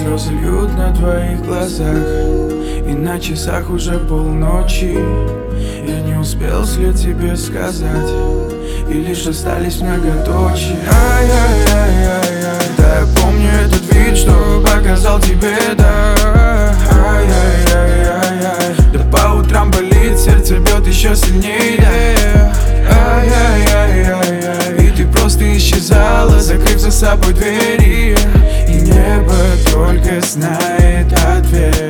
Слезы льют на твоих глазах, и на часах уже полночи. Я не успел вслед тебе сказать, и лишь остались многоточия. Ай-яй-яй-яй-яй, да я помню этот вид, что показал тебе, да. Ай-яй-яй-яй-яй, да по утрам болит, сердце бьет еще сильнее, да. Ай-яй-яй-яй-яй, и ты просто исчезала, закрыв за собой двери, и небо только знает ответ.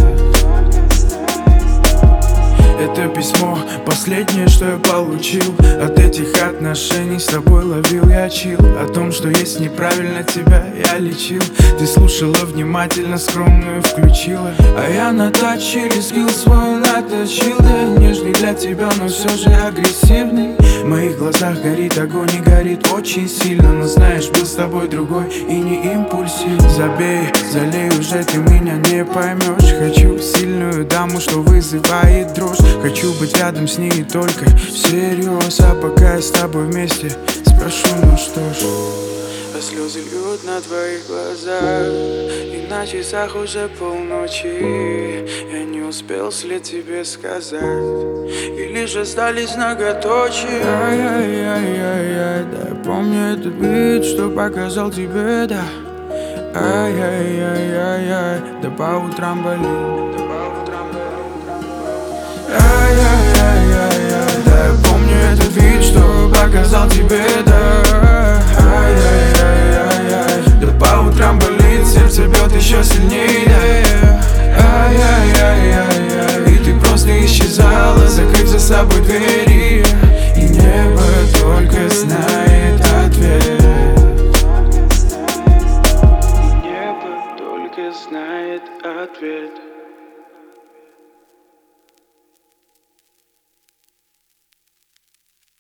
Это письмо последнее, что я получил от этих отношений. С тобой ловил я чил о том, что если неправильно тебя я лечил. Ты слушала внимательно, скромную включила, а я на таче скилл свой наточил. Да, нежный для тебя, но все же агрессивный. В моих глазах горит огонь и горит очень сильно. Но знаешь, был с тобой другой и не импульсив. Забей, залей, уже ты меня не поймешь. Хочу сильную даму, что вызывает дрожь. Хочу быть рядом с ней только всерьез. А пока я с тобой вместе, спрошу, ну что ж. А слезы льют на твоих глазах, и на часах уже полночи. Я не успел вслед тебе сказать, и лишь остались многоточия. Ай-яй-яй-яй-яй, да я помню этот бит, что показал тебе, да. Ай-яй-яй-яй-яй, да по утрам болит. Ай-яй-яй-яй-яй, да я помню этот вид, что показал тебе, да. Ай-яй-яй-яй-яй, да по утрам болит, сердце бьет еще сильнее, да. Ай-яй-яй-яй-яй, и ты просто исчезала, закрыв за собой двери.